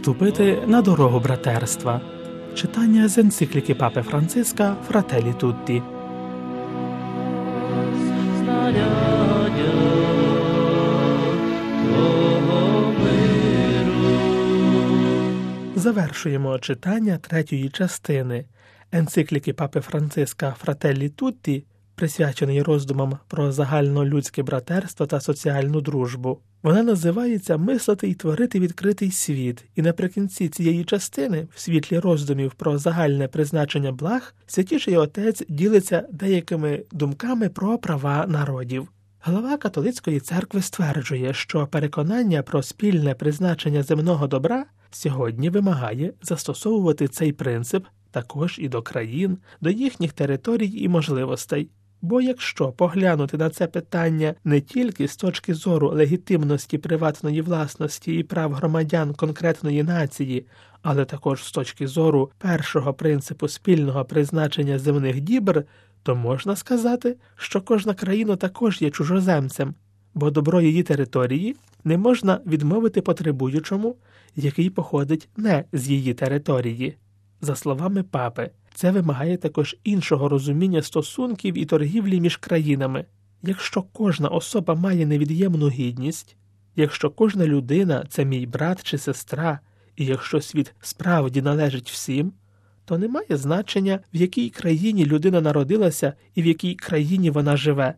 ступити на дорогу братерства. Читання з енцикліки Папи Франциска «Фрателі Тутті». Завершуємо читання третьої частини енцикліки Папи Франциска «Фрателі Тутті», присвяченої роздумам про загальнолюдське братерство та соціальну дружбу. Вона називається «Мислити і творити відкритий світ», і наприкінці цієї частини, в світлі роздумів про загальне призначення благ, Святіший Отець ділиться деякими думками про права народів. Глава католицької церкви стверджує, що переконання про спільне призначення земного добра сьогодні вимагає застосовувати цей принцип також і до країн, до їхніх територій і можливостей. Бо якщо поглянути на це питання не тільки з точки зору легітимності приватної власності і прав громадян конкретної нації, але також з точки зору першого принципу спільного призначення земних дібр, то можна сказати, що кожна країна також є чужоземцем, бо добро її території не можна відмовити потребуючому, який походить не з її території. За словами папи, це вимагає також іншого розуміння стосунків і торгівлі між країнами. Якщо кожна особа має невід'ємну гідність, якщо кожна людина – це мій брат чи сестра, і якщо світ справді належить всім, то немає значення, в якій країні людина народилася і в якій країні вона живе.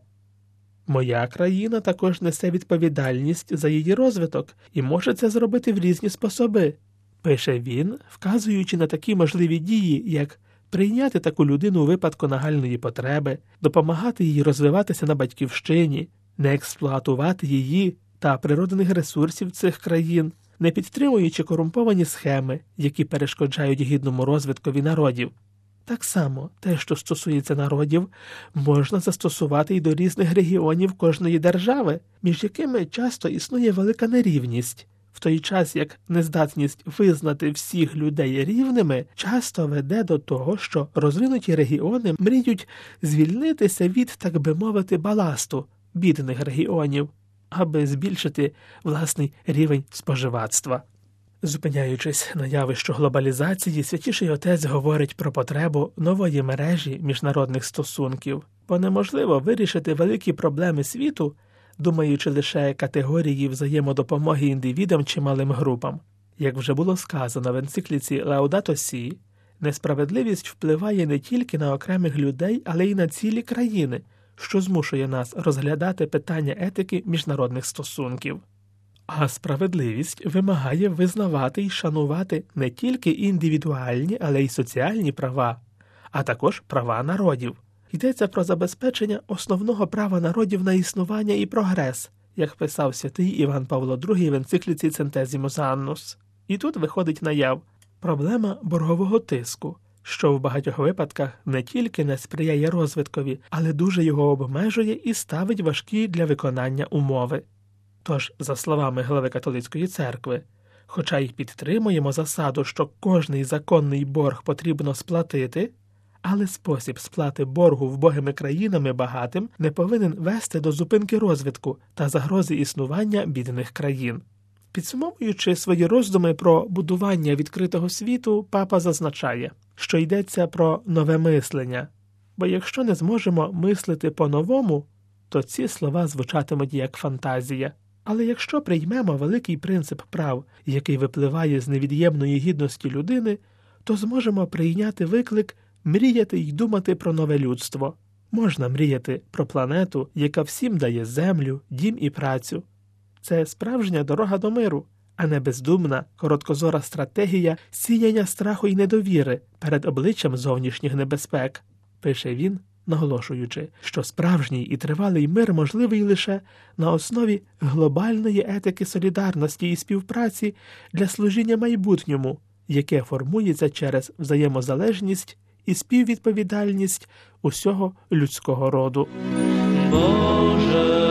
Моя країна також несе відповідальність за її розвиток і може це зробити в різні способи, пише він, вказуючи на такі можливі дії, як прийняти таку людину у випадку нагальної потреби, допомагати їй розвиватися на батьківщині, не експлуатувати її та природних ресурсів цих країн, не підтримуючи корумповані схеми, які перешкоджають гідному розвиткові народів. Так само те, що стосується народів, можна застосувати і до різних регіонів кожної держави, між якими часто існує велика нерівність, в той час як нездатність визнати всіх людей рівними часто веде до того, що розвинуті регіони мріють звільнитися від, так би мовити, баласту бідних регіонів, аби збільшити власний рівень споживацтва. Зупиняючись на явищу глобалізації, Святіший Отець говорить про потребу нової мережі міжнародних стосунків, бо неможливо вирішити великі проблеми світу, думаючи лише категорії взаємодопомоги індивідам чи малим групам. Як вже було сказано в енцикліці Laudato Si, несправедливість впливає не тільки на окремих людей, але й на цілі країни, що змушує нас розглядати питання етики міжнародних стосунків. А справедливість вимагає визнавати і шанувати не тільки індивідуальні, але й соціальні права, а також права народів. Йдеться про забезпечення основного права народів на існування і прогрес, як писав святий Іван Павло II в енцикліці Centesimus Annus. І тут виходить наяв проблема боргового тиску, що в багатьох випадках не тільки не сприяє розвиткові, але дуже його обмежує і ставить важкі для виконання умови. Тож, за словами глави католицької церкви, хоча й підтримуємо засаду, що кожний законний борг потрібно сплатити, але спосіб сплати боргу вбогими країнами багатим не повинен вести до зупинки розвитку та загрози існування бідних країн. Підсумовуючи свої роздуми про будування відкритого світу, папа зазначає, що йдеться про нове мислення, бо якщо не зможемо мислити по-новому, то ці слова звучатимуть як фантазія. Але якщо приймемо великий принцип прав, який випливає з невід'ємної гідності людини, то зможемо прийняти виклик мріяти й думати про нове людство. Можна мріяти про планету, яка всім дає землю, дім і працю. Це справжня дорога до миру, а не бездумна, короткозора стратегія сіяння страху й недовіри перед обличчям зовнішніх небезпек, пише він, наголошуючи, що справжній і тривалий мир можливий лише на основі глобальної етики солідарності і співпраці для служіння майбутньому, яке формується через взаємозалежність і співвідповідальність усього людського роду. Боже!